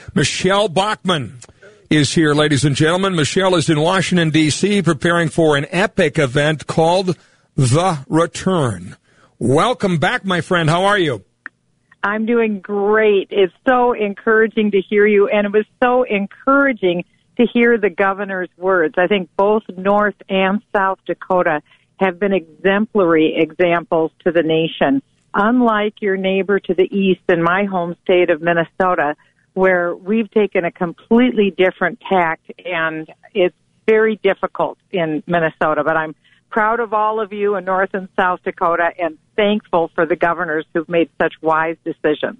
Michele Bachmann is here, ladies and gentlemen. Michele is in Washington, D.C., preparing for an epic event called The Return. Welcome back, my friend. How are you? I'm doing great. It's so encouraging to hear you, and it was so encouraging to hear the governor's words. I think both North and South Dakota have been exemplary examples to the nation. Unlike your neighbor to the east in my home state of Minnesota, where we've taken a completely different tact, and it's very difficult in Minnesota. But I'm proud of all of you in North and South Dakota and thankful for the governors who've made such wise decisions.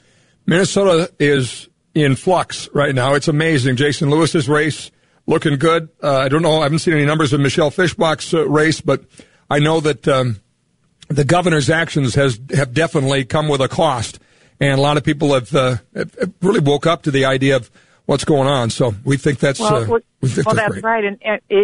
Minnesota is in flux right now. It's amazing. Jason Lewis's race looking good. I don't know. I haven't seen any numbers of Michelle Fischbach's race, but I know that the governor's actions have definitely come with a cost, and a lot of people have really woke up to the idea of what's going on. So we think that's that's great. Right. And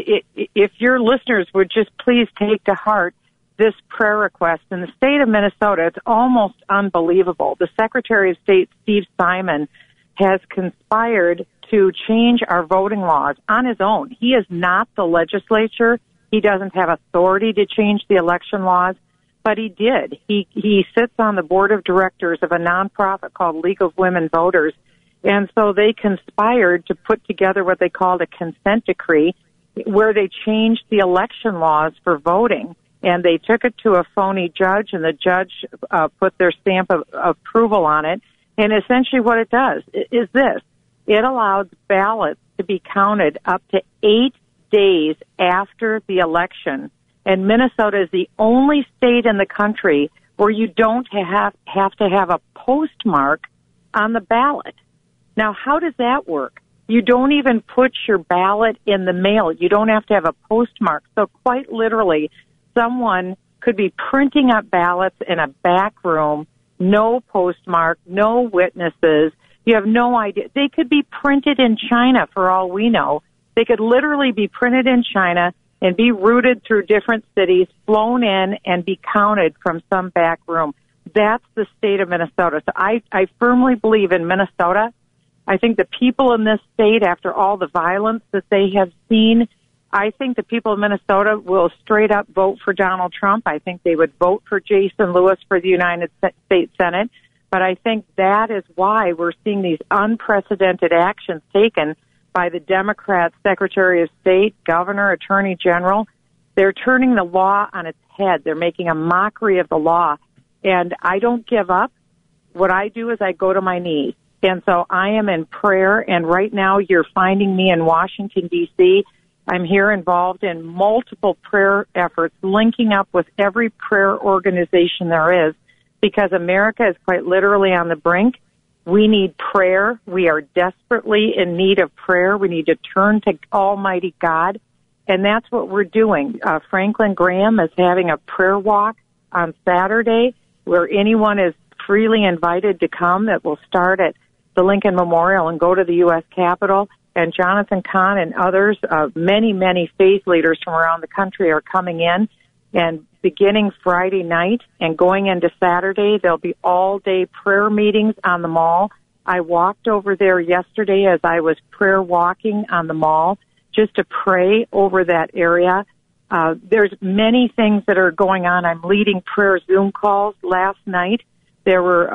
if your listeners would just please take to heart this prayer request in the state of Minnesota, it's almost unbelievable. The Secretary of State, Steve Simon, has conspired to change our voting laws on his own. He is not the legislature. He doesn't have authority to change the election laws, but he did. He sits on the board of directors of a nonprofit called League of Women Voters, and so they conspired to put together what they called a consent decree where they changed the election laws for voting, and they took it to a phony judge, and the judge put their stamp of approval on it. And essentially what it does is this. It allows ballots to be counted up to 8 days after the election. And Minnesota is the only state in the country where you don't have to have a postmark on the ballot. Now, how does that work? You don't even put your ballot in the mail. You don't have to have a postmark. So quite literally, someone could be printing up ballots in a back room, no postmark, no witnesses. You have no idea. They could be printed in China for all we know. They could literally be printed in China and be routed through different cities, flown in, and be counted from some back room. That's the state of Minnesota. So I firmly believe in Minnesota. I think the people in this state, after all the violence that they have seen, I think the people of Minnesota will straight up vote for Donald Trump. I think they would vote for Jason Lewis for the United States Senate. But I think that is why we're seeing these unprecedented actions taken by the Democrat Secretary of State, Governor, Attorney General. They're turning the law on its head. They're making a mockery of the law. And I don't give up. What I do is I go to my knees. And so I am in prayer. And right now you're finding me in Washington, D.C. I'm here involved in multiple prayer efforts, linking up with every prayer organization there is, because America is quite literally on the brink. We need prayer. We are desperately in need of prayer. We need to turn to Almighty God, and that's what we're doing. Franklin Graham is having a prayer walk on Saturday where anyone is freely invited to come. It will start at the Lincoln Memorial and go to the U.S. Capitol. And Jonathan Cahn and others, many faith leaders from around the country are coming in. And beginning Friday night and going into Saturday, there'll be all-day prayer meetings on the mall. I walked over there yesterday as I was prayer walking on the mall just to pray over that area. There's many things that are going on. I'm leading prayer Zoom calls. Last night, there were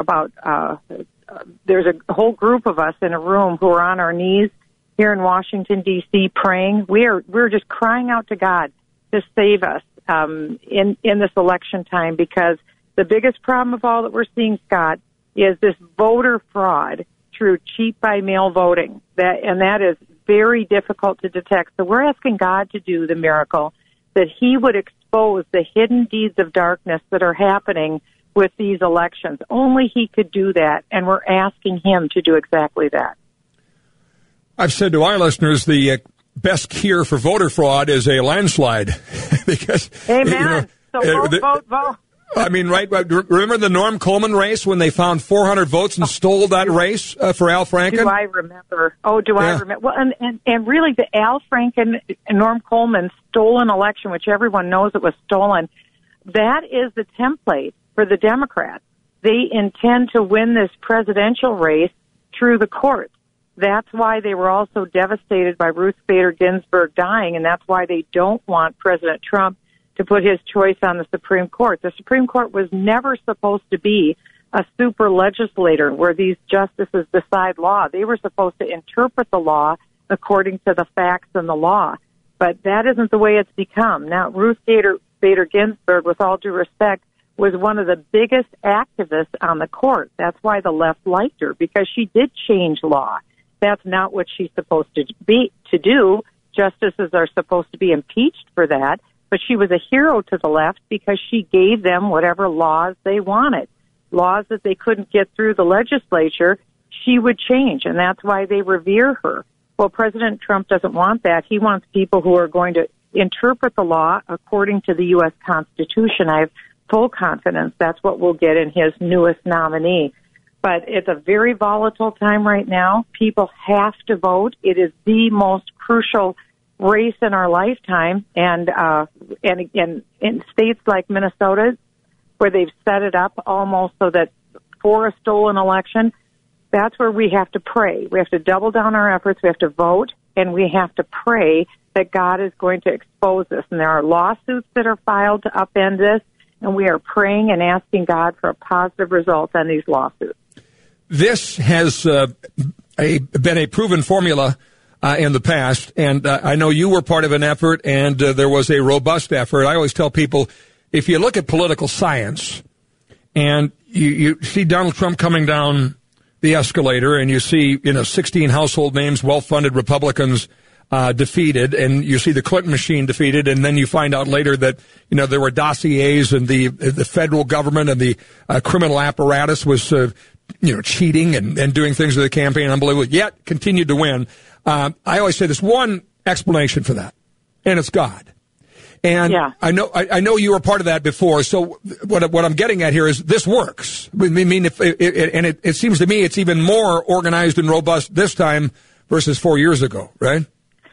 there's a whole group of us in a room who are on our knees here in Washington, D.C., praying. We're just crying out to God to save us in this election time, because the biggest problem of all that we're seeing, Scott, is this voter fraud through cheat-by-mail voting. That is very difficult to detect. So we're asking God to do the miracle, that He would expose the hidden deeds of darkness that are happening with these elections. Only He could do that, and we're asking Him to do exactly that. I've said to our listeners the best cure for voter fraud is a landslide. Because, amen. Vote. I mean, right? Remember the Norm Coleman race when they found 400 votes and stole that race for Al Franken? Do I remember? I remember? Well, and really, the Al Franken and Norm Coleman stolen election, which everyone knows it was stolen, that is the template for the Democrats. They intend to win this presidential race through the courts. That's why they were also devastated by Ruth Bader Ginsburg dying, and that's why they don't want President Trump to put his choice on the Supreme Court. The Supreme Court was never supposed to be a super legislator where these justices decide law. They were supposed to interpret the law according to the facts and the law. But that isn't the way it's become. Now, Ruth Bader Ginsburg, with all due respect, was one of the biggest activists on the court. That's why the left liked her, because she did change law. That's not what she's supposed to do. Justices are supposed to be impeached for that. But she was a hero to the left because she gave them whatever laws they wanted. Laws that they couldn't get through the legislature, she would change, and that's why they revere her. Well, President Trump doesn't want that. He wants people who are going to interpret the law according to the U.S. Constitution. I have full confidence that's what we'll get in his newest nominee. But it's a very volatile time right now. People have to vote. It is the most crucial race in our lifetime, and in states like Minnesota, where they've set it up almost so that for a stolen election, that's where we have to pray. We have to double down our efforts. We have to vote, and we have to pray that God is going to expose this. And there are lawsuits that are filed to upend this, and we are praying and asking God for a positive result on these lawsuits. This has been a proven formula in the past, and I know you were part of an effort, and there was a robust effort. I always tell people, if you look at political science and you see Donald Trump coming down the escalator and you see, 16 household names, well-funded Republicans defeated, and you see the Clinton machine defeated, and then you find out later that, there were dossiers and the federal government and the criminal apparatus was, cheating and doing things with the campaign, unbelievable, yet continued to win. I always say there's one explanation for that, and it's God. And yeah. I know you were part of that before. So what I'm getting at here is this works. I mean, it seems to me it's even more organized and robust this time versus 4 years ago, right?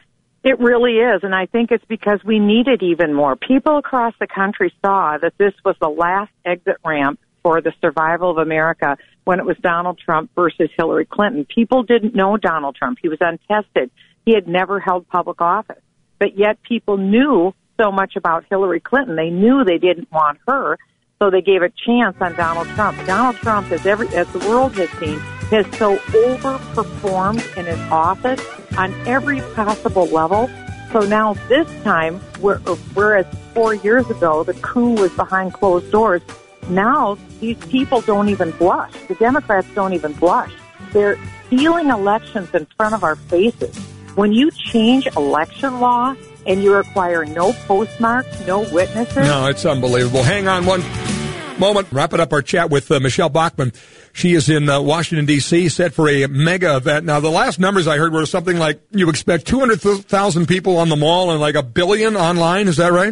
It really is, and I think it's because we need it even more. People across the country saw that this was the last exit ramp for the survival of America when it was Donald Trump versus Hillary Clinton. People didn't know Donald Trump. He was untested. He had never held public office. But yet people knew so much about Hillary Clinton. They knew they didn't want her, so they gave a chance on Donald Trump. Donald Trump, as the world has seen, has so overperformed in his office on every possible level. So now this time, whereas 4 years ago the coup was behind closed doors, now these people don't even blush. The Democrats don't even blush. They're stealing elections in front of our faces. When you change election law and you require no postmarks, no witnesses. No, it's unbelievable. Hang on one moment. Wrapping up our chat with Michelle Bachmann. She is in Washington, D.C., set for a mega event. Now, the last numbers I heard were something like you expect 200,000 people on the mall and like 1 billion online. Is that right?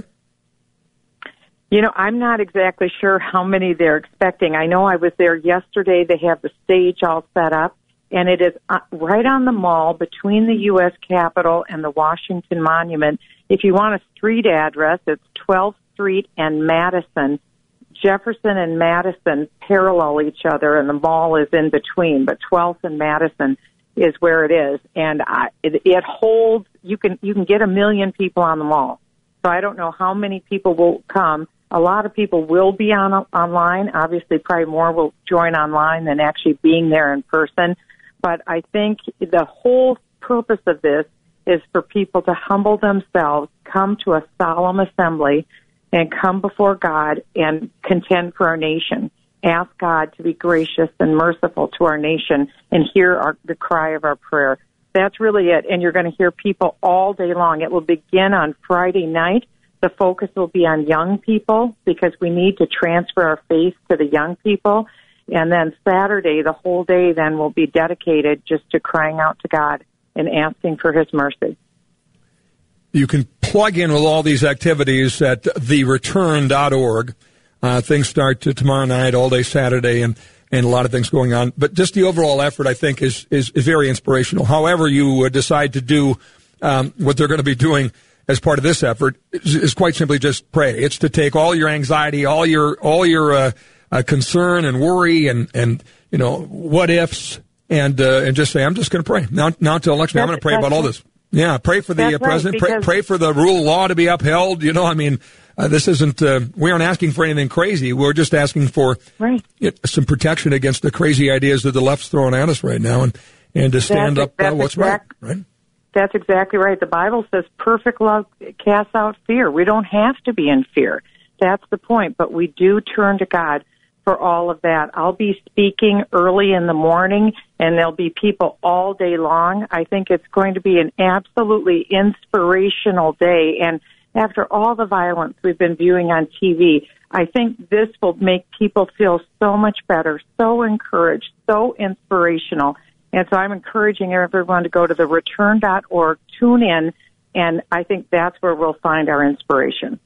I'm not exactly sure how many they're expecting. I know I was there yesterday. They have the stage all set up. And it is right on the mall between the U.S. Capitol and the Washington Monument. If you want a street address, it's 12th Street and Madison. Jefferson and Madison parallel each other, and the mall is in between. But 12th and Madison is where it is. And it holds, you can get 1 million people on the mall. So I don't know how many people will come. A lot of people will be online. Obviously, probably more will join online than actually being there in person. But I think the whole purpose of this is for people to humble themselves, come to a solemn assembly, and come before God and contend for our nation. Ask God to be gracious and merciful to our nation and hear the cry of our prayer. That's really it. And you're going to hear people all day long. It will begin on Friday night. The focus will be on young people because we need to transfer our faith to the young people. And then Saturday, the whole day then will be dedicated just to crying out to God and asking for his mercy. You can plug in with all these activities at thereturn.org. Things start tomorrow night, all day Saturday, and a lot of things going on. But just the overall effort, I think, is very inspirational. However you decide to do what they're going to be doing as part of this effort is quite simply just pray. It's to take all your anxiety, all your concern and worry and what ifs, and just say, I'm just going to pray. Now until election, I'm going to pray about all this. Yeah, pray for the president. Pray for the rule of law to be upheld. This isn't. We aren't asking for anything crazy. We're just asking for some protection against the crazy ideas that the left's throwing at us right now, and to stand up what's right. Right. That's exactly right. The Bible says perfect love casts out fear. We don't have to be in fear. That's the point. But we do turn to God for all of that. I'll be speaking early in the morning, and there'll be people all day long. I think it's going to be an absolutely inspirational day. And after all the violence we've been viewing on TV, I think this will make people feel so much better, so encouraged, so inspirational. And so I'm encouraging everyone to go to therereturn.org, tune in, and I think that's where we'll find our inspiration.